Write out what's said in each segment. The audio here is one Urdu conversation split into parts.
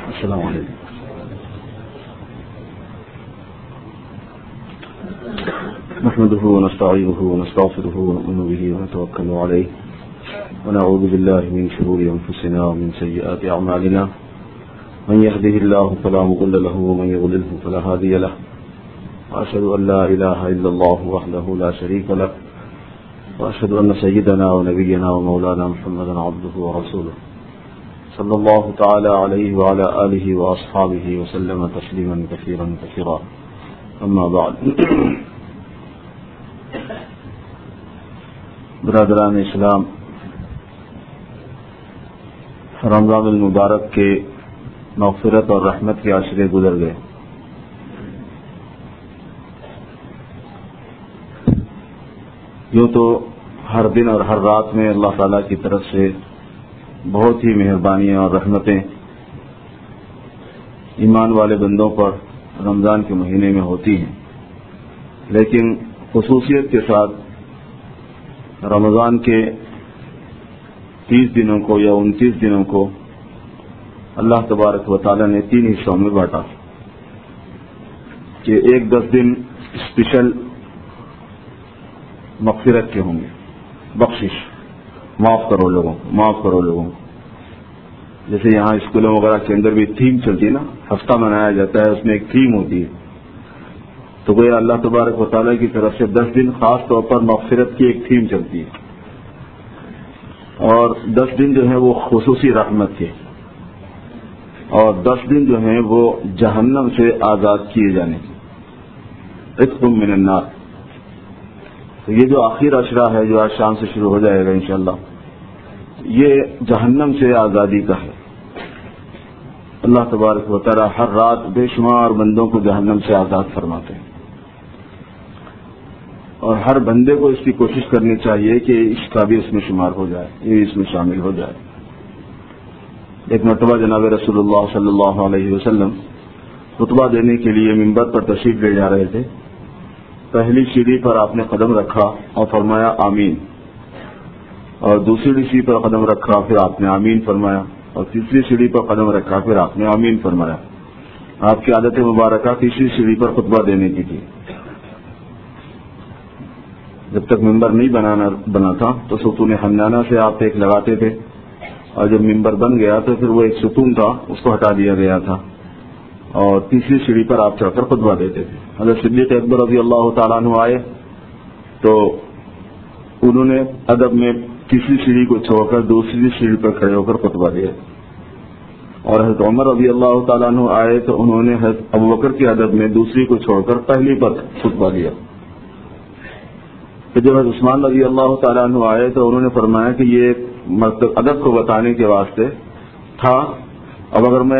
السلام علیکم. نحمده ونستعينه ونستغفره ونؤمن به ونتوكل عليه ونعوذ بالله من شرور أنفسنا ومن سيئات أعمالنا من يهده الله فلا مضل له ومن يضلله فلا هادي له وأشهد أن لا إله إلا الله وحده لا شريك له وأشهد أن سيدنا ونبينا ومولانا محمدا عبده ورسوله صلى الله تعالى عليه وعلى آله وأصحابه وسلم تسليما كثيرا كثيرا. أما بعد. برادران اسلام، رمضان المبارک کے مغفرت اور رحمت کے عشرے گزر گئے. یوں تو ہر دن اور ہر رات میں اللہ تعالیٰ کی طرف سے بہت ہی مہربانیاں اور رحمتیں ایمان والے بندوں پر رمضان کے مہینے میں ہوتی ہیں، لیکن خصوصیت کے ساتھ رمضان کے 30 دنوں کو یا 29 دنوں کو اللہ تبارک و تعالیٰ نے 3 حصوں میں بانٹا کہ ایک 10 دن اسپیشل مغفرت کے ہوں گے، بخشش، معاف کرو لوگوں کو. جیسے یہاں اسکولوں وغیرہ کے اندر بھی تھیم چلتی ہے نا، ہفتہ منایا جاتا ہے، اس میں ایک تھیم ہوتی ہے. تو وہ اللہ تبارک و تعالیٰ کی طرف سے 10 دن خاص طور پر مغفرت کی ایک تھیم چلتی ہے، اور 10 دن جو ہیں وہ خصوصی رحمت کے، اور 10 دن جو ہیں وہ جہنم سے آزاد کیے جانے کے، عتق من النار. تو یہ جو آخر عشرہ ہے جو آج شام سے شروع ہو جائے گا انشاءاللہ، یہ جہنم سے آزادی کا ہے. اللہ تبارک و تعالیٰ ہر رات بے شمار بندوں کو جہنم سے آزاد فرماتے ہیں، اور ہر بندے کو اس کی کوشش کرنی چاہیے کہ اس کا بھی اس میں شمار ہو جائے، یہ اس میں شامل ہو جائے. ایک مرتبہ جناب رسول اللہ صلی اللہ علیہ وسلم خطبہ دینے کے لیے منبر پر تشریف لے جا رہے تھے. پہلی سیڑھی پر آپ نے قدم رکھا اور فرمایا آمین، اور دوسری سیڑھی پر قدم رکھا پھر آپ نے آمین فرمایا، اور تیسری سیڑھی پر قدم رکھا پھر آپ نے آمین فرمایا. آپ کی عادت مبارکہ تیسری سیڑھی پر خطبہ دینے کی تھی. جب تک ممبر نہیں بنا تھا تو ستون حمدانہ سے آپ ایک لگاتے تھے، اور جب ممبر بن گیا تو پھر وہ ایک ستون تھا اس کو ہٹا دیا گیا تھا، اور تیسری سیڑھی پر آپ چڑھ کر خطبہ دیتے تھے. حضرت صدیق اکبر رضی اللہ تعالیٰ عنہ آئے تو انہوں نے ادب میں تیسری سیڑھی کو چھوڑ کر دوسری سیڑھی پر کھڑے ہو کر خطبہ دیا، اور حضرت عمر رضی اللہ تعالیٰ عنہ آئے تو انہوں نے حضرت ابوبکر کے ادب میں دوسری کو چھوڑ کر پہلی پر خطبہ دیا. پھر جب حضرت عثمان رضی اللہ تعالیٰ عنہ آئے تو انہوں نے فرمایا کہ یہ ادب کو بتانے کے واسطے تھا، اب اگر میں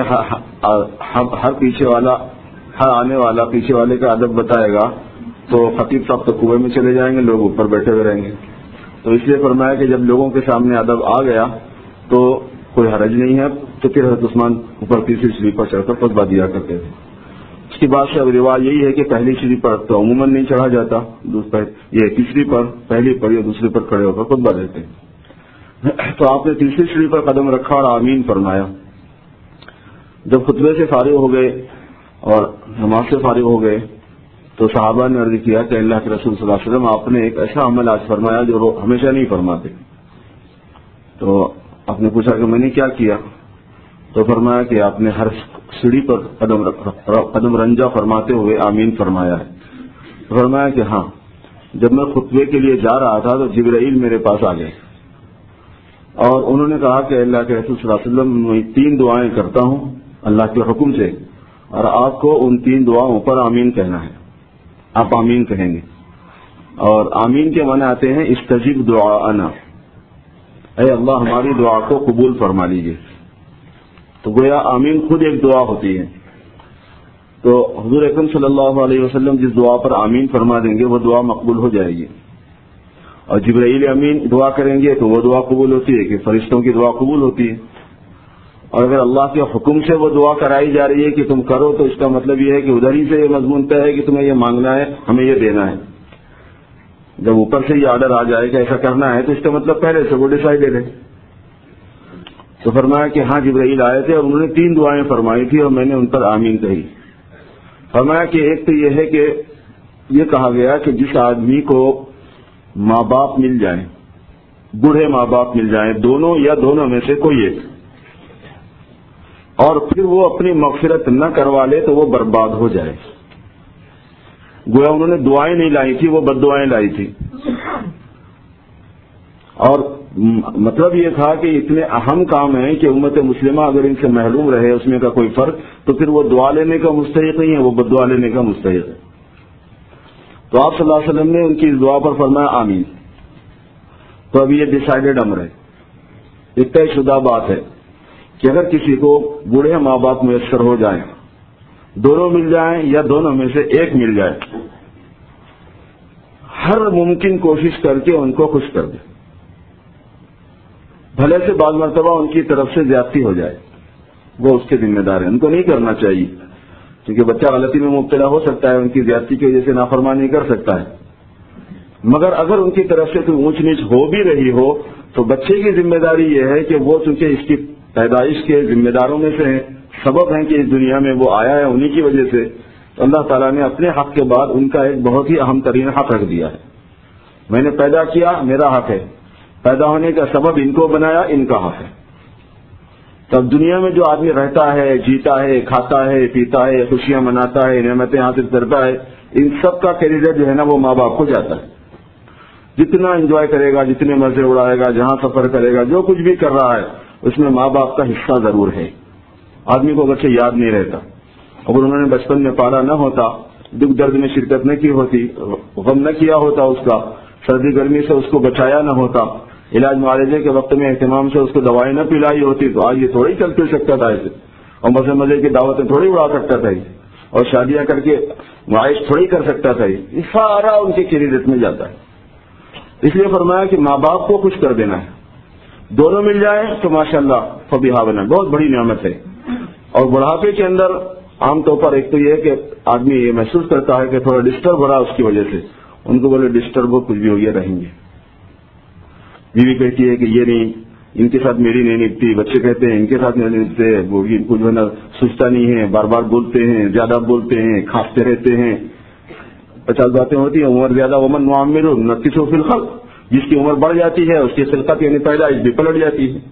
ہر آنے والا پیچھے والے کا ادب بتائے گا تو خطیب صاحب تو کنویں میں چلے جائیں گے، لوگ اوپر بیٹھے ہوئے رہیں گے. تو اس لیے فرمایا کہ جب لوگوں کے سامنے ادب آ گیا تو کوئی حرج نہیں ہے. تو پھر حضرت عثمان اوپر تیسری سیڑھی پر چڑھ کر خطبہ دیا کرتے تھے. اس کے بعد سے اب رواج یہی ہے کہ پہلی سیڑھی پر تو عموماً نہیں چڑھا جاتا، یہ تیسری پر، پہلی پر یا دوسری پر کھڑے ہو کر خطبہ دیتے ہیں. تو آپ نے تیسری سیڑھی پر قدم رکھا اور آمین فرمایا. جب خطبے سے فارغ ہو گئے اور نماز سے فارغ ہو گئے تو صحابہ نے عرض کیا کہ اللہ کے رسول صلی اللہ علیہ وسلم آپ نے ایک ایسا عمل آج فرمایا جو وہ ہمیشہ نہیں فرماتے. تو آپ نے پوچھا کہ میں نے کیا کیا؟ تو فرمایا کہ آپ نے ہر سیڑھی پر قدم رنجا فرماتے ہوئے آمین فرمایا ہے. فرمایا کہ ہاں، جب میں خطبے کے لیے جا رہا تھا تو جبرائیل میرے پاس آ گئے اور انہوں نے کہا کہ اللہ کے رسول صلی اللہ علیہ وسلم میں 3 دعائیں کرتا ہوں اللہ کے حکم سے، اور آپ کو ان 3 دعاؤں پر آمین کہنا ہے. آپ آمین کہیں گے، اور آمین کے معنی آتے ہیں استجب دعاءنا، اے اللہ ہماری دعا کو قبول فرما لیجیے. تو گویا آمین خود ایک دعا ہوتی ہے. تو حضور اکرم صلی اللہ علیہ وسلم جس دعا پر آمین فرما دیں گے وہ دعا مقبول ہو جائے گی، اور جبرائیل امین دعا کریں گے تو وہ دعا قبول ہوتی ہے کہ فرشتوں کی دعا قبول ہوتی ہے. اور اگر اللہ کے حکم سے وہ دعا کرائی جا رہی ہے کہ تم کرو تو اس کا مطلب یہ ہے کہ ادھر ہی سے یہ مضمون طے ہے کہ تمہیں یہ مانگنا ہے، ہمیں یہ دینا ہے. جب اوپر سے یہ آرڈر آ جائے کہ ایسا کرنا ہے تو اس کا مطلب پہلے سے وہ ڈیسائیڈڈ ہے. تو فرمایا کہ ہاں جبرائیل آئے تھے اور انہوں نے 3 دعائیں فرمائی تھی اور میں نے ان پر آمین کہی. فرمایا کہ ایک تو یہ ہے کہ یہ کہا گیا کہ جس آدمی کو ماں باپ مل جائیں، بوڑھے ماں باپ مل جائیں، دونوں یا دونوں میں سے کوئی ایک، اور پھر وہ اپنی مغفرت نہ کروا لے تو وہ برباد ہو جائے. گویا انہوں نے دعائیں نہیں لائی تھی، وہ بد دعائیں لائی تھی. اور مطلب یہ تھا کہ اتنے اہم کام ہیں کہ امت مسلمہ اگر ان سے محروم رہے اس میں کا کوئی فرق، تو پھر وہ دعا لینے کا مستحق نہیں ہے، وہ بد دعا لینے کا مستحق ہے. تو آپ صلی اللہ علیہ وسلم نے ان کی اس دعا پر فرمایا آمین. تو ابھی یہ ڈیسائیڈڈ امر ہے، یہ طے شدہ بات ہے کہ اگر کسی کو بوڑھے ماں باپ میسر ہو جائیں، دونوں مل جائیں یا دونوں میں سے ایک مل جائے، ہر ممکن کوشش کر کے ان کو خوش کر دے. بھلے سے بعض مرتبہ ان کی طرف سے زیادتی ہو جائے، وہ اس کے ذمہ دار ہیں، ان کو نہیں کرنا چاہیے، کیونکہ بچہ غلطی میں مبتلا ہو سکتا ہے، ان کی زیادتی کی وجہ سے نافرمانی کر سکتا ہے. مگر اگر ان کی طرف سے کوئی اونچ نیچ ہو بھی رہی ہو تو بچے کی ذمہ داری یہ ہے کہ وہ چونکہ اس کی پیدائش کے ذمہ داروں میں سے ہیں، سبب ہیں کہ اس دنیا میں وہ آیا ہے، انہی کی وجہ سے اللہ تعالیٰ نے اپنے حق کے بعد ان کا ایک بہت ہی اہم ترین حق رکھ دیا ہے. میں نے پیدا کیا، میرا حق ہے، پیدا ہونے کا سبب ان کو بنایا، ان کا حق ہے. تب دنیا میں جو آدمی رہتا ہے، جیتا ہے، کھاتا ہے، پیتا ہے، خوشیاں مناتا ہے، نعمتیں حاصل کرتا ہے، ان سب کا کریڈٹ جو ہے نا وہ ماں باپ کو جاتا ہے. جتنا انجوائے کرے گا، جتنے مزے اڑائے گا، جہاں سفر کرے گا، جو کچھ بھی کر رہا ہے اس میں ماں باپ کا حصہ ضرور ہے. آدمی کو اگرچہ یاد نہیں رہتا، اگر انہوں نے بچپن میں پالا نہ ہوتا، دکھ درد میں شرکت نہ کی ہوتی، غم نہ کیا ہوتا، اس کا سردی گرمی سے اس کو بچایا نہ ہوتا، علاج معالجے کے وقت میں اہتمام سے اس کو دوائیں نہ پلائی ہوتی، تو آج یہ تھوڑی چل پھر سکتا تھا اسے، اور مزے مزے کی دعوتیں تھوڑی اڑا سکتا تھا، اور شادیاں کر کے معائش تھوڑی کر سکتا تھا. یہ سارا ان کے کریڈٹ میں جاتا ہے. اس لیے فرمایا کہ ماں باپ کو خوش کر دینا ہے. دونوں مل جائیں تو ماشاءاللہ فبیہا بنا، بہت بڑی نعمت ہے. اور بڑھاپے کے اندر عام طور پر ایک تو یہ ہے کہ آدمی یہ محسوس کرتا ہے کہ تھوڑا ڈسٹرب ہو رہا اس کی وجہ سے. ان کو بولے ڈسٹرب ہو، کچھ بھی ہو گیا، رہیں گے. بیوی کہتی ہے کہ یہ نہیں، ان کے ساتھ میری نہیں نپتی، بچے کہتے ہیں ان کے ساتھ نہیں نپتے، وہ ان کو جو ہے نا سوچتا نہیں ہے، بار بار بولتے ہیں، زیادہ بولتے ہیں، کھانستے رہتے ہیں. 50 باتیں ہوتی ہیں. عمر زیادہ ومن معمر 29 فی الخلق، جس کی عمر بڑھ جاتی ہے اس کی خلقت یعنی پیدائش بھی پلٹ جاتی ہے.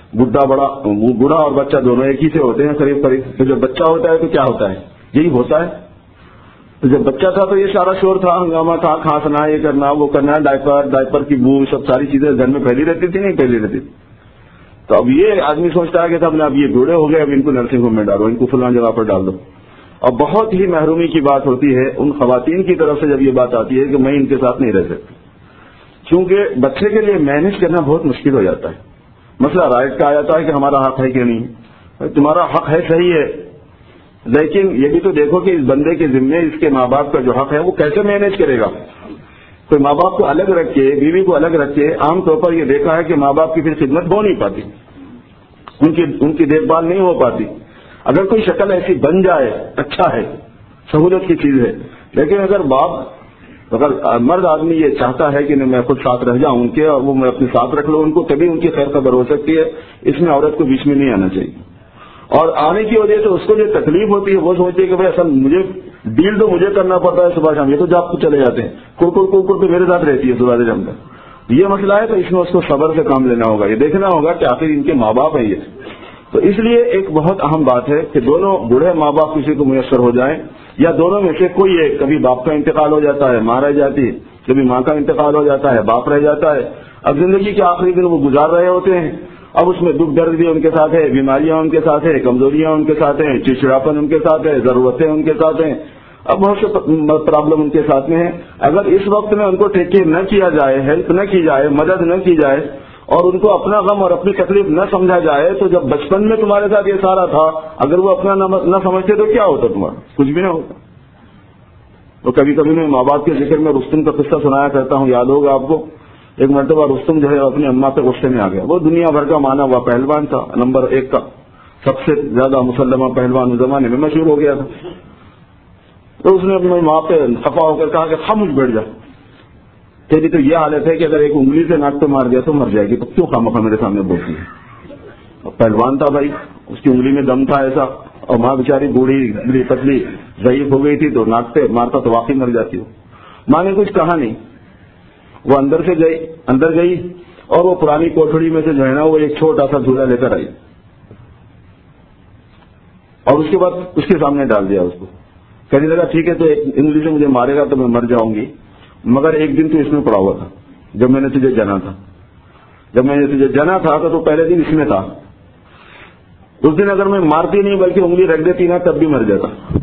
بوڑھا اور بچہ دونوں ایک ہی سے ہوتے ہیں قریب قریب. تو جب بچہ ہوتا ہے تو کیا ہوتا ہے؟ یہی ہوتا ہے. تو جب بچہ تھا تو یہ سارا شور تھا، ہنگامہ تھا، کھانسنا، یہ کرنا وہ کرنا، ڈائپر کی بو، سب ساری چیزیں گھر میں پھیلی رہتی تھی، نہیں پھیلی رہتی تھی. تو اب یہ آدمی سوچتا ہے کہ اب یہ بوڑھے ہو گئے، اب ان کو نرسنگ ہوم میں ڈالو، ان کو فلاں جگہ پر ڈال دو. اور بہت ہی محرومی کی بات ہوتی ہے ان خواتین کی طرف سے جب یہ بات آتی ہے کہ میں ان کے ساتھ نہیں رہ سکتی، کیونکہ بچے کے لیے مینج کرنا بہت مشکل ہو جاتا ہے. مسئلہ رائٹ کا آ جاتا ہے کہ ہمارا حق ہے کہ نہیں. تمہارا حق ہے، صحیح ہے، لیکن یہ بھی تو دیکھو کہ اس بندے کے ذمے اس کے ماں باپ کا جو حق ہے وہ کیسے مینج کرے گا. کوئی ماں باپ کو الگ رکھ کے، بیوی کو الگ رکھ کے، عام طور پر یہ دیکھا ہے کہ ماں باپ کی پھر خدمت ہو نہیں پاتی، ان کی دیکھ بھال نہیں ہو پاتی. اگر کوئی شکل ایسی بن جائے اچھا ہے، سہولت کی چیز ہے. لیکن اگر مرد آدمی یہ چاہتا ہے کہ میں خود ساتھ رہ جاؤں ان کے، اور وہ میں اپنے ساتھ رکھ لوں ان کو، تبھی ان کی خیر خبر ہو سکتی ہے. اس میں عورت کو بیچ میں نہیں آنا چاہیے. اور آنے کی وجہ سے اس کو جو تکلیف ہوتی ہے وہ سوچتی ہے کہ بھائی اصل مجھے ڈیل تو مجھے کرنا پڑتا ہے صبح شام، یہ تو جاب کو چلے جاتے ہیں، کوکڑ تو میرے ساتھ رہتی ہے صبح سے شام تک. یہ مسئلہ ہے. تو اس میں اس کو صبر سے کام لینا ہوگا، یہ دیکھنا ہوگا کہ آخر ان کے ماں باپ ہیں یہ. تو اس لیے ایک بہت اہم بات ہے کہ دونوں بوڑھے ماں باپ کسی کو میسر ہو جائیں، یا دونوں میں سے کوئی ایک. کبھی باپ کا انتقال ہو جاتا ہے، ماں رہ جاتی ہے، کبھی ماں کا انتقال ہو جاتا ہے، باپ رہ جاتا ہے. اب زندگی کے آخری دن وہ گزار رہے ہوتے ہیں. اب اس میں دکھ درد بھی ان کے ساتھ ہے، بیماریاں ان کے ساتھ ہیں، کمزوریاں ان کے ساتھ ہیں، چڑچڑاپن ان کے ساتھ ہے، ضرورتیں ان کے ساتھ ہیں. اب بہت سے پرابلم ان کے ساتھ میں ہیں. اگر اس وقت میں ان کو ٹیک کیئر نہ کیا جائے، ہیلپ نہ کی جائے، مدد نہ کی جائے، اور ان کو اپنا غم اور اپنی تکلیف نہ سمجھا جائے، تو جب بچپن میں تمہارے ساتھ یہ سارا تھا، اگر وہ اپنا نہ سمجھتے تو کیا ہوتا تمہارا؟ کچھ بھی نہ ہوتا. تو کبھی کبھی میں ماں باپ کے ذکر میں رستم کا قصہ سنایا کرتا ہوں، یاد ہوگا آپ کو. ایک مرتبہ رستم جو ہے اپنی اماں پہ غصے میں آ گیا. وہ دنیا بھر کا مانا ہوا پہلوان تھا، نمبر 1 کا، سب سے زیادہ مسلمہ پہلوان اس زمانے میں مشہور ہو گیا تھا. تو اس نے اپنی ماں پہ خفا ہو کر کہا کہ خاموش بیٹھ جا، تیری تو یہ حالت ہے کہ اگر ایک انگلی سے ناک پہ مار دیا تو مر جائے گی، تو کیوں خامخواہ میرے سامنے بولتی ہے؟ پہلوان تھا بھائی، اس کی انگلی میں دم تھا ایسا، اور ماں بیچاری بوڑھی پتلی ضعیف ہو گئی تھی تو ناک پہ مارتا تو واقعی مر جاتی ہو۔ ماں نے کچھ کہا نہیں، وہ اندر گئی اور وہ پرانی کوٹھڑی میں سے جو ہے نا وہ ایک چھوٹا سا جھولا لے کر آئی اور اس کے بعد اس کے سامنے ڈال دیا اس کو۔ کہنے لگا ٹھیک ہے تو ایک انگلی سے مجھے مارے گا تو میں مر جاؤں گی، مگر ایک دن تو اس میں پڑا ہوا تھا جب میں نے تجھے جنا تھا تو پہلے دن اس میں تھا، اس دن اگر میں مارتی نہیں بلکہ انگلی رکھ دیتی نا تب بھی مر جاتا،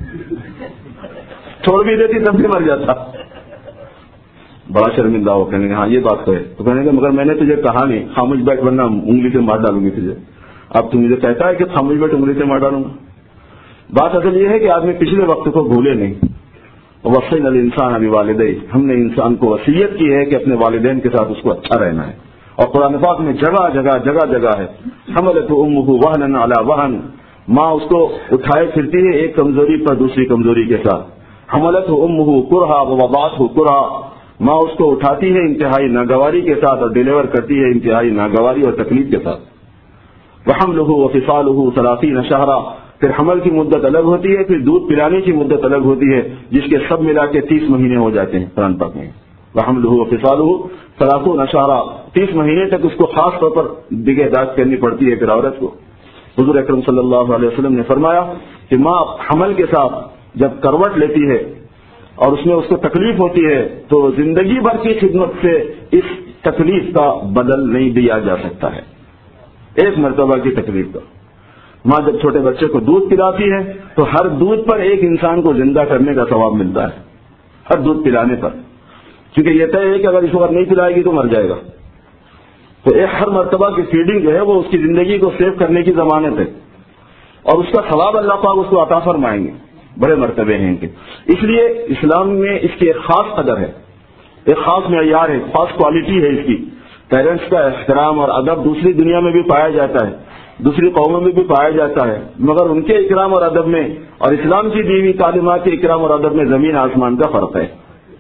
چھوڑ بھی دیتی تب بھی مر جاتا۔ بڑا شرمندہ ہو، کہنے ہاں یہ بات تو ہے، تو کہنے کا مگر میں نے تجھے کہا نہیں خاموش بیٹھ ورنہ انگلی سے مار ڈالوں گی تجھے، اب تو مجھے کہتا ہے کہ خاموش بیٹھ انگلی سے مار ڈالوں گا۔ بات اصل یہ ہے کہ آدمی پچھلے وقت کو بھولے نہیں۔ وصینا الانسان بوالدیہ، ہم نے انسان کو وصیت کی ہے کہ اپنے والدین کے ساتھ اس کو اچھا رہنا ہے، اور قرآن پاک میں جگہ جگہ ہے حملتہ امہ وہنا علی وہن، ماں اس کو اٹھائے پھرتی ہے ایک کمزوری پر دوسری کمزوری کے ساتھ۔ حملتہ امہ کرہا ووضعتہ کرہا، ماں اس کو اٹھاتی ہے انتہائی ناگواری کے ساتھ اور ڈیلیور کرتی ہے انتہائی ناگواری اور تکلیف کے ساتھ۔ وحملہ وفصالہ 30 شہرا، پھر حمل کی مدت الگ ہوتی ہے، پھر دودھ پلانے کی مدت الگ ہوتی ہے، جس کے سب ملا کے 30 مہینے ہو جاتے ہیں قرآن پاک میں۔ وحملہ وفصالہ 30 شہرا، 30 مہینے تک اس کو خاص طور پر نگہداشت کرنی پڑتی ہے پھر عورت کو۔ حضور اکرم صلی اللہ علیہ وسلم نے فرمایا کہ ماں حمل کے ساتھ جب کروٹ لیتی ہے اور اس میں اس کو تکلیف ہوتی ہے تو زندگی بھر کی خدمت سے اس تکلیف کا بدل نہیں دیا جا سکتا ہے، ایک مرتبہ کی تکلیف کا۔ ماں جب چھوٹے بچے کو دودھ پلاتی ہے تو ہر دودھ پر ایک انسان کو زندہ کرنے کا ثواب ملتا ہے، ہر دودھ پلانے پر، کیونکہ یہ طے ہے کہ اگر اس وقت نہیں پلائے گی تو مر جائے گا، تو ایک ہر مرتبہ کی فیڈنگ جو ہے وہ اس کی زندگی کو سیو کرنے کی ضمانت ہے، اور اس کا ثواب اللہ پاک اس کو عطا فرمائیں گے، بڑے مرتبے ہیں ان کے۔ اس لیے اسلام میں اس کی ایک خاص قدر ہے، ایک خاص معیار ہے، خاص کوالٹی ہے اس کی۔ پیرنٹس کا احترام اور ادب دوسری دنیا میں بھی پایا جاتا ہے، دوسری قوموں میں بھی پایا جاتا ہے، مگر ان کے اکرام اور ادب میں اور اسلام کی دی ہوئی تعلیمات کے اکرام اور ادب میں زمین آسمان کا فرق ہے۔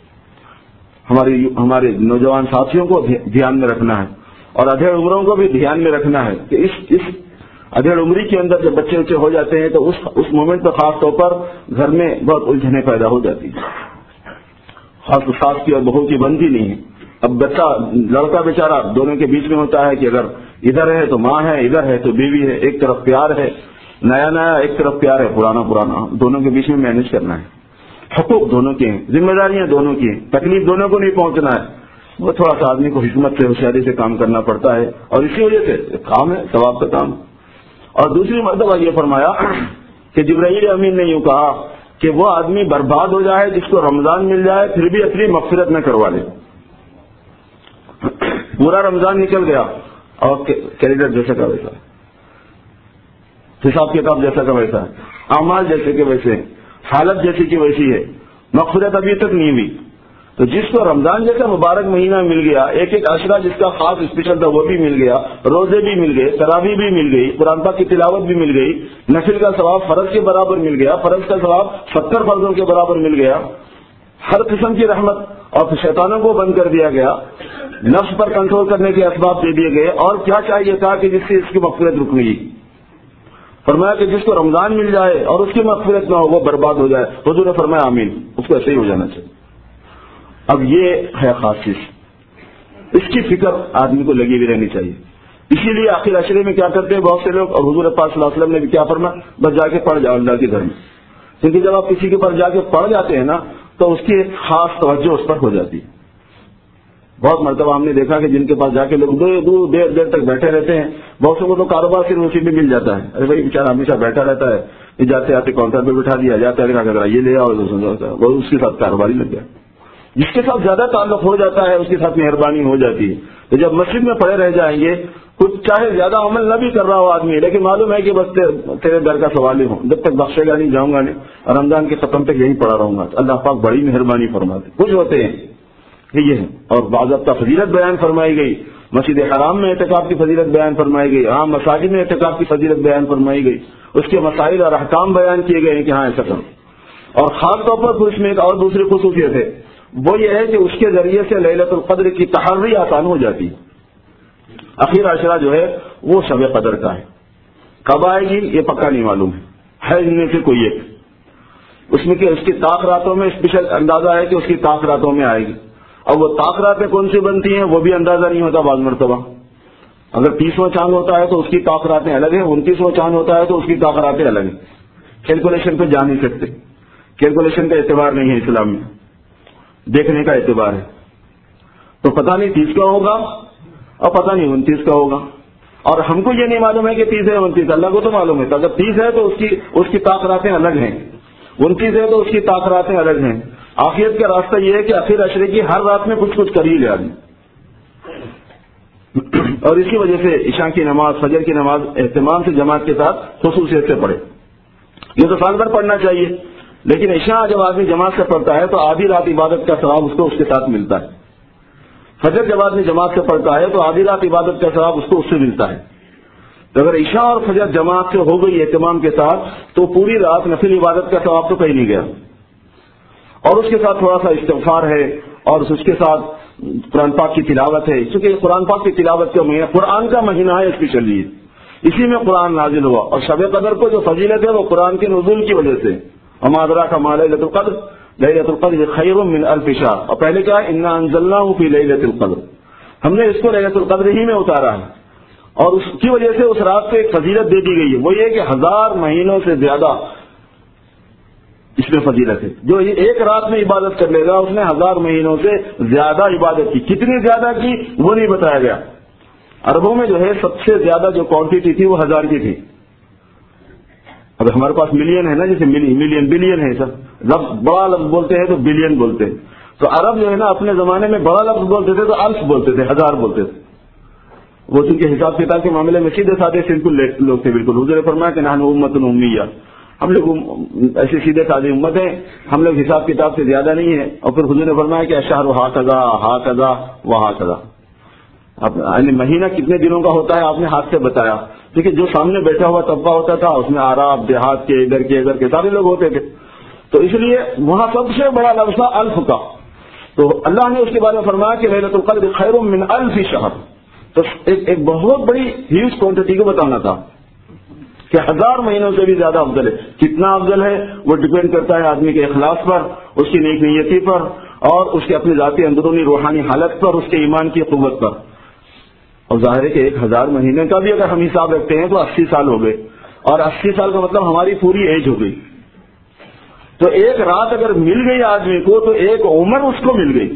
ہمارے نوجوان ساتھیوں کو دھیان میں رکھنا ہے اور ادھیڑ عمروں کو بھی دھیان میں رکھنا ہے کہ اس ادھیڑ عمری کے اندر جب بچے ہو جاتے ہیں تو اس مومنٹ پر خاص طور پر گھر میں بہت الجھنیں پیدا ہو جاتی ہیں، خاص ساس کی اور بہو کی بنتی نہیں ہے۔ اب بچہ لڑکا بیچارہ دونوں کے بیچ میں ہوتا ہے کہ اگر ادھر ہے تو ماں ہے، ادھر ہے تو بیوی ہے، ایک طرف پیار ہے نیا ایک طرف پیار ہے پرانا، دونوں کے بیچ میں مینج کرنا ہے۔ حقوق دونوں کے ہیں، ذمہ داریاں دونوں کی ہیں، تکلیف دونوں کو نہیں پہنچنا ہے، وہ تھوڑا سا آدمی کو حکمت سے ہوشیاری سے کام کرنا پڑتا ہے، اور اسی وجہ سے کام ہے ثواب کا کام۔ اور دوسری مرتبہ یہ فرمایا کہ جبرائیل امین نے یوں کہا کہ وہ آدمی برباد ہو جائے جس کو رمضان مل جائے پھر بھی اپنی مغفرت نہ کروا لے۔ پورا رمضان نکل گیا اور کیریڈر جیسا کا ویسا، حساب کتاب جیسا کا ویسا ہے، اعمال جیسے کہ ویسے، حالت جیسی کہ ویسی ہے، مغفرت ابھی تک نہیں ہوئی۔ تو جس کو رمضان جیسا مبارک مہینہ مل گیا، ایک عشرہ جس کا خاص اسپیشل تھا وہ بھی مل گیا، روزے بھی مل گئے، تراویح بھی مل گئی، قرآن پاک کی تلاوت بھی مل گئی، نفل کا ثواب فرض کے برابر مل گیا، فرض کا ثواب 70 فرضوں کے برابر مل گیا، ہر قسم کی رحمت اور شیطانوں کو بند کر دیا گیا، نفس پر کنٹرول کرنے کے اسباب دے دیے گئے، اور کیا چاہیے تھا کہ جس سے اس کی مغفرت رک گئی۔ فرمایا کہ جس کو رمضان مل جائے اور اس کی مغفرت نہ ہو وہ برباد ہو جائے۔ حضور نے فرمایا آمین، اس کو ایسے ہی ہو جانا چاہیے۔ اب یہ ہے خاص چیز، اس کی فکر آدمی کو لگی ہوئی رہنی چاہیے۔ اسی لیے آخر عشرے میں کیا کرتے ہیں بہت سے لوگ، اور حضور پاک صلی اللہ علیہ وسلم نے بھی کیا فرمایا، بس جا کے پڑھ جاؤ اللہ کے گھر میں، کیونکہ جب آپ کسی کے پاس جا کے پڑھ جاتے ہیں نا تو اس کی ایک خاص توجہ اس پر ہو جاتی ہے۔ بہت مرتبہ ہم نے دیکھا کہ جن کے پاس جا کے لوگ دیر تک بیٹھے رہتے ہیں، بہت سے کو تو کاروبار صرف اسی میں مل جاتا ہے، ارے بھائی بیچارہ ہمیشہ بیٹھا رہتا ہے، جاتے آتے کاؤنٹر پہ بٹھا دیا جاتا ہے، یہ لے آؤ، وہ اس کے ساتھ کاروباری لگ گیا۔ جس کے ساتھ زیادہ تعلق ہو جاتا ہے اس کے ساتھ مہربانی ہو جاتی ہے۔ تو جب مسجد میں پڑے رہ جائیں گے، کچھ چاہے زیادہ عمل نہ بھی کر رہا ہو آدمی، لیکن معلوم ہے کہ بس تیرے در کا سوال ہی ہوں، جب تک بخشے گا نہیں جاؤں گا نہیں، اور رمضان کے ختم تک یہی پڑا رہوں گا، اللہ پاک بڑی مہربانی فرماتے، کچھ ہوتے ہیں یہ ہے۔ اور باضابطہ فضیلت بیان فرمائی گئی، مسجد حرام میں اعتکاف کی فضیلت بیان فرمائی گئی، عام مساجد میں اعتکاف کی فضیلت بیان فرمائی گئی، اس کے مسائل اور احکام بیان کیے گئے ہیں کہ ہاں ایسا کرو۔ اور خاص طور پر اس میں ایک اور دوسری خصوصیت ہے، وہ یہ ہے کہ اس کے ذریعے سے لیلۃ القدر کی تحری آسان ہو جاتی ہے۔ اخیر عشرہ جو ہے وہ شب قدر کا ہے، کب آئے گی یہ پکا نہیں معلوم ہے ان میں سے کوئی ایک. اس میں کہ اس کی طاق راتوں میں اسپیشل اندازہ ہے کہ اس کی طاق راتوں میں آئے گی. اور وہ طاق راتیں کون سی بنتی ہیں وہ بھی اندازہ نہیں ہوتا بعض مرتبہ. اگر 30واں چاند ہوتا ہے تو اس کی طاق راتیں الگ ہیں, 29واں چاند ہوتا ہے تو اس کی طاق راتیں الگ ہیں. کیلکولیشن پہ جا نہیں سکتے. کیلکولیشن کا اعتبار نہیں ہے اسلام میں, دیکھنے کا اعتبار ہے. تو پتہ نہیں 30 کا ہوگا اور پتہ نہیں 29 کا ہوگا, اور ہم کو یہ نہیں معلوم ہے کہ 30 ہے 29, اللہ کو تو معلوم ہے. تو اگر 30 ہے تو اس کی طاق راتیں الگ ہیں, 29 ہے تو اس کی طاق راتیں الگ ہیں. آخرت کا راستہ یہ ہے کہ اخیر عشرے کی ہر رات میں کچھ کر ہی لے آدمی. اور اس کی وجہ سے عشاء کی نماز, فجر کی نماز اہتمام سے جماعت کے ساتھ خصوصیت سے پڑھے. یہ تو سال بھر پڑھنا چاہیے, لیکن عشاء جب آدمی جماعت سے پڑھتا ہے تو آدھی رات عبادت کا ثواب اس کو اس کے ساتھ ملتا ہے. فجر جب آدمی جماعت سے پڑھتا ہے تو آدھی رات عبادت کا ثواب اس کو اس سے ملتا ہے. تو اگر عشاء اور فجر جماعت سے ہو گئی اہتمام کے ساتھ تو پوری رات نفل عبادت کا ثواب تو کہیں نہیں گیا. اور اس کے ساتھ تھوڑا سا استغفار ہے, اور اس کے ساتھ قرآن پاک کی تلاوت ہے, کیونکہ قرآن پاک کی تلاوت کا مہینہ قرآن کا مہینہ ہے اسپیشلی, اسی میں قرآن نازل ہوا. اور شب قدر کو جو فضیلت ہے وہ قرآن کے نزول کی وجہ سے. وما ادراک ما لیلۃ القدر لیلۃ القدر خیر من الف شہر. اور پہلے کیا ہے, انا انزلناہ فی لیلۃ القدر, ہم نے اس کو لیلۃ القدر ہی میں اتارا ہے. اور اس کی وجہ سے اس رات کو ایک فضیلت دے دی گئی ہے, وہ یہ کہ 1000 مہینوں سے زیادہ اس میں فضیلت ہے. جو ایک رات میں عبادت کر لے گا اس نے 1000 مہینوں سے زیادہ عبادت کی. کتنی زیادہ کی وہ نہیں بتایا گیا. عربوں میں جو ہے سب سے زیادہ جو کوانٹٹی تھی وہ 1000 کی تھی. اب ہمارے پاس ملین ہے نا, جیسے ملین بلین ہے سر, لفظ بڑا لفظ بولتے ہیں تو بلین بولتے ہیں. تو عرب جو ہے نا اپنے زمانے میں بڑا لفظ بولتے تھے تو الف بولتے تھے, 1000 بولتے تھے. وہ چونکہ حساب کتاب کے معاملے میں سیدھے سادے سمپل لوگ تھے بالکل. حضور نے فرمایا کہ نحن امۃ امیہ, ہم لوگ ایسے سیدھے سادے امت ہیں, ہم لوگ حساب کتاب سے زیادہ نہیں ہیں. اور پھر حضور نے فرمایا کہ الشہر ہاکذا وہاکذا, یعنی مہینہ کتنے دنوں کا ہوتا ہے آپ نے ہاتھ سے بتایا, کیونکہ جو سامنے بیٹھا ہوا طبقہ ہوتا تھا اس میں عرب دیہات کے ادھر کے سارے لوگ ہوتے تھے. تو اس لیے وہاں سب سے بڑا لفظ الف کا. تو اللہ نے اس کے بارے میں فرمایا کہ لیلۃ القدر خیر من الف شہر. تو ایک بہت بڑی ہیوج کوانٹٹی کو بتانا تھا کہ 1000 مہینوں سے بھی زیادہ افضل ہے. کتنا افضل ہے وہ ڈپینڈ کرتا ہے آدمی کے اخلاص پر, اس کی نیک نیتی پر, اور اس کے اپنی ذاتی اندرونی روحانی حالت پر, اس کے ایمان کی قوت پر. اور ظاہر ہے کہ 1000 مہینے کا بھی اگر ہم حساب رکھتے ہیں تو 80 سال ہو گئے, اور 80 سال کا مطلب ہماری پوری ایج ہو گئی. تو ایک رات اگر مل گئی آدمی کو تو ایک عمر اس کو مل گئی.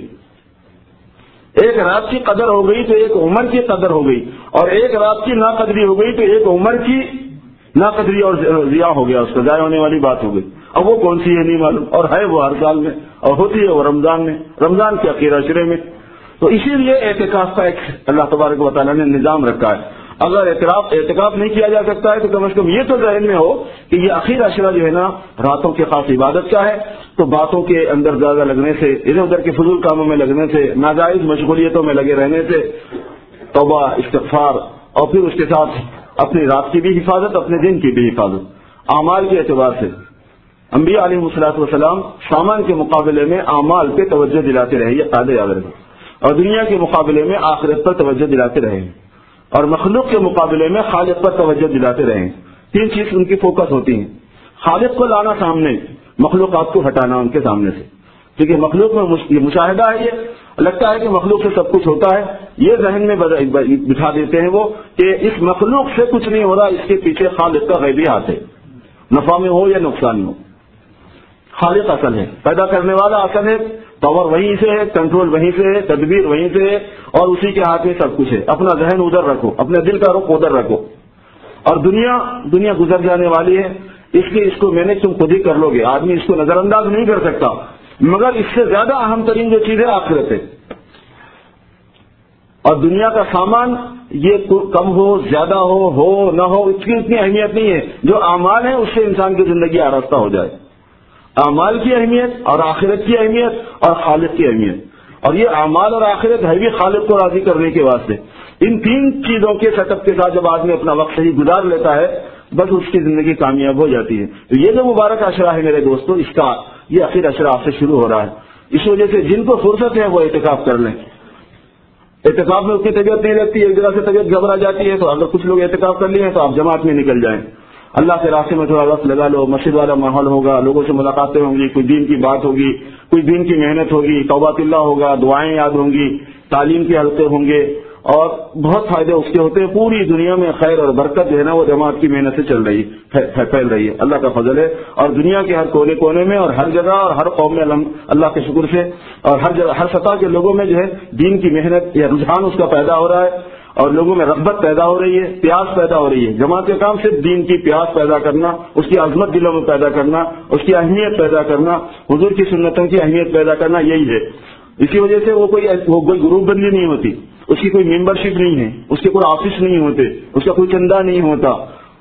ایک رات کی قدر ہو گئی تو ایک عمر کی قدر ہو گئی, اور ایک رات کی ناقدری ہو گئی تو ایک عمر کی ناقدری اور ضیاء ہو گیا, اس کو ضائع ہونے والی بات ہو گئی. اب وہ کون سی ہے نہیں معلوم, اور ہے وہ ہر سال میں, اور ہوتی ہے وہ رمضان میں, رمضان کے اخیر عشرے میں. تو اسی لیے اعتکاف کا ایک اللہ تبارک و تعالیٰ نے نظام رکھا ہے. اگر اعتکاف نہیں کیا جا سکتا ہے تو کم از کم یہ تو ذہن میں ہو کہ یہ اخیر عشرہ جو ہے نا راتوں کے خاص عبادت کا ہے. تو باتوں کے اندر زیادہ لگنے سے, ادھر ادھر کے فضول کاموں میں لگنے سے, ناجائز مشغولیتوں میں لگے رہنے سے توبہ استغفار, اور پھر اس کے ساتھ اپنی رات کی بھی حفاظت, اپنے دن کی بھی حفاظت. اعمال کے اعتبار سے انبیاء علیہ الصلوۃ والسلام سامان کے مقابلے میں اعمال پہ توجہ دلاتے رہے, یہ قاعدہ یاد رکھیں. اور دنیا کے مقابلے میں آخرت پر توجہ دلاتے رہے, اور مخلوق کے مقابلے میں خالق پر توجہ دلاتے رہے. 3 چیز ان کی فوکس ہوتی ہیں. خالق کو لانا سامنے, مخلوقات کو ہٹانا ان کے سامنے سے, کیونکہ مخلوق میں یہ مشاہدہ ہے, یہ لگتا ہے کہ مخلوق سے سب کچھ ہوتا ہے. یہ ذہن میں بٹھا دیتے ہیں وہ کہ اس مخلوق سے کچھ نہیں ہو رہا, اس کے پیچھے خالق کا غیبی ہاتھ ہے, نفع میں ہو یا نقصان میں ہو. خالق اصل ہے, پیدا کرنے والا اصل ہے, پاور وہیں سے ہے, کنٹرول وہیں سے ہے, تدبیر وہیں سے ہے, اور اسی کے ہاتھ میں سب کچھ ہے. اپنا ذہن ادھر رکھو, اپنے دل کا رخ ادھر رکھو. اور دنیا گزر جانے والی ہے, اس لیے اس کو مینج تم خود ہی کر لو گے. آدمی اس کو نظر انداز نہیں کر سکتا, مگر اس سے زیادہ اہم ترین جو چیز ہے آخرت ہے. اور دنیا کا سامان یہ کم ہو زیادہ ہو نہ ہو, اس کی اتنی اہمیت نہیں ہے. جو اعمال ہے اس سے انسان کی زندگی آراستہ ہو جائے. اعمال کی اہمیت اور آخرت کی اہمیت اور خالق کی اہمیت, اور یہ اعمال اور آخرت ہے بھی خالق کو راضی کرنے کے واسطے. ان 3 چیزوں کے سیٹ اپ کے ساتھ جب آدمی اپنا وقت صحیح گزار لیتا ہے بس اس کی زندگی کامیاب ہو جاتی ہے. تو یہ جو مبارک عشرہ ہے میرے دوستو, اس کا یہ آخر عشرہ آپ سے شروع ہو رہا ہے. اس وجہ سے جن کو فرصت ہے وہ اعتکاف کر لیں. اعتکاف میں اتنی طبیعت نہیں رہتی، ایک جگہ سے طبیعت گھبرا جاتی ہے، تو اگر کچھ لوگ اعتکاف کر لیے ہیں تو آپ جماعت میں نکل جائیں، اللہ کے راستے میں تھوڑا وقت لگا لو، مسجد والا ماحول ہوگا، لوگوں سے ملاقاتیں ہوں گی، کوئی دین کی بات ہوگی، کوئی دین کی محنت ہوگی، توبۃ اللہ ہوگا، دعائیں یاد ہوں گی، تعلیم کے حلقے ہوں گے، اور بہت فائدے اس کے ہوتے ہیں. پوری دنیا میں خیر اور برکت جو ہے نا وہ جماعت کی محنت سے چل رہی ہے، پھیل رہی ہے. اللہ کا فضل ہے. اور دنیا کے ہر کونے کونے میں اور ہر جگہ اور ہر قوم میں اللہ کے شکر سے اور ہر جگہ ہر سطح کے لوگوں میں جو ہے دین کی محنت یا رجحان اس کا پیدا ہو رہا ہے، اور لوگوں میں رغبت پیدا ہو رہی ہے، پیاس پیدا ہو رہی ہے. جماعت کا کام صرف دین کی پیاس پیدا کرنا، اس کی عظمت دلوں میں پیدا کرنا، اس کی اہمیت پیدا کرنا، حضور کی سنتوں کی اہمیت پیدا کرنا، یہی ہے. اسی وجہ سے وہ کوئی گروپ بندی نہیں ہوتی، اس کی کوئی ممبرشپ نہیں ہے، اس کے کوئی آفس نہیں ہوتے، اس کا کوئی چندہ نہیں ہوتا.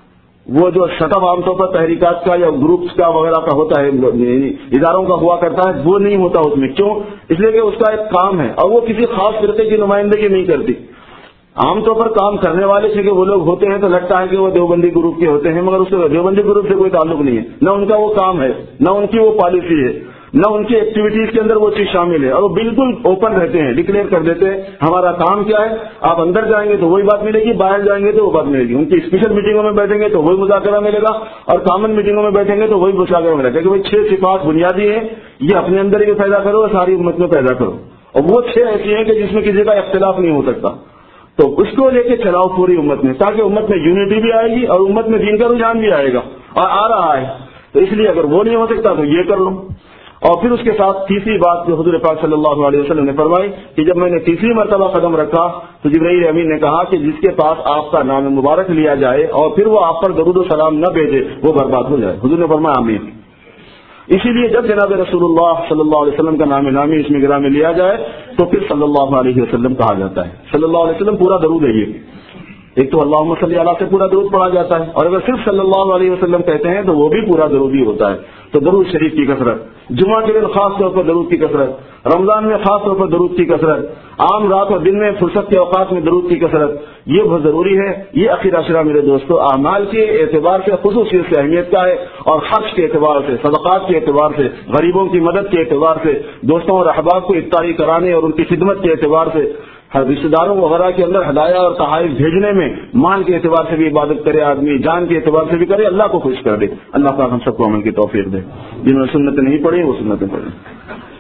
وہ جو سیٹ اپ عام طور پر تحریکات کا یا گروپس کا وغیرہ کا ہوتا ہے، اداروں کا ہوا کرتا ہے، وہ نہیں ہوتا اس میں. کیوں؟ اس لیے کہ اس کا ایک کام ہے اور وہ کسی خاص فرقے کی نمائندگی نہیں کرتی. عام طور پر کام کرنے والے سے کہ وہ لوگ ہوتے ہیں تو لگتا ہے کہ وہ دیوبندی گروپ کے ہوتے ہیں، مگر اس سے دیوبندی گروپ سے کوئی تعلق نہیں ہے. نہ ان کا وہ کام ہے، نہ ان کی وہ پالیسی ہے، نہ ان کی ایکٹیویٹیز کے اندر وہ چیز شامل ہے. اور وہ بالکل اوپن رہتے ہیں، ڈکلیئر کر دیتے ہیں ہمارا کام کیا ہے. آپ اندر جائیں گے تو وہی بات ملے گی، باہر جائیں گے تو وہ بات ملے گی. ان کی اسپیشل میٹنگوں میں بیٹھیں گے تو وہی مذاکرہ ملے گا، اور کامن میٹنگوں میں بیٹھیں گے تو وہی مذاکرہ ملے گا کہ بھائی 6 صفات بنیادی ہیں، یہ اپنے اندر ہی پیدا کرو اور ساری امت میں پیدا کرو. اور وہ 6 ایسی ہیں کہ جس میں کسی کا اختلاف نہیں ہو سکتا. تو اس کو لے کے چلاؤ پوری امت میں، تاکہ امت میں یونٹی بھی آئے گی اور امت میں دین کا رجحان بھی آئے گا، اور آ رہا ہے. تو اس لیے اگر وہ نہیں ہو سکتا تو یہ کر لو. اور پھر اس کے ساتھ تیسری بات جو حضور پاک صلی اللہ علیہ وسلم نے فرمائی کہ جب میں نے تیسری مرتبہ قدم رکھا تو جبرائیل امین نے کہا کہ جس کے پاس آپ کا نام مبارک لیا جائے اور پھر وہ آپ پر درود و سلام نہ بھیجے وہ برباد ہو جائے. حضور نے فرمایا آمین. اسی لیے جب جناب رسول اللہ صلی اللہ علیہ وسلم کا نام نامی اس میں گراں میں لیا جائے تو پھر صلی اللہ علیہ وسلم کہا جاتا ہے. صلی اللہ علیہ وسلم پورا درود ہے. یہ ایک تو اللہم صلی علیہ سے پورا درود پڑھا جاتا ہے، اور اگر صرف صلی اللہ علیہ وسلم کہتے ہیں تو وہ بھی پورا درود ہی ہوتا ہے. تو درود شریف کی کثرت، جمعہ کے دن خاص طور پر درود کی کثرت، رمضان میں خاص طور پر درود کی کثرت، عام رات اور دن میں فرصت کے اوقات میں درود کی کثرت، یہ بہت ضروری ہے. یہ اخیر عشرہ میرے دوستو اعمال کے اعتبار سے خصوصیت سے اہمیت کا ہے، اور خرچ کے اعتبار سے، صدقات کے اعتبار سے، غریبوں کی مدد کے اعتبار سے، دوستوں اور احباب کو افطاری کرانے اور ان کی خدمت کے اعتبار سے، رشتہ داروں وغیرہ کے اندر ہدایہ اور تحائف بھیجنے میں مال کے اعتبار سے بھی عبادت کرے آدمی، جان کے اعتبار سے بھی کرے، اللہ کو خوش کر دے. اللہ پاک ہم سب کو عمل کی توفیق دے. جنہوں نے سنتیں نہیں پڑھی وہ سنتیں پڑھیں.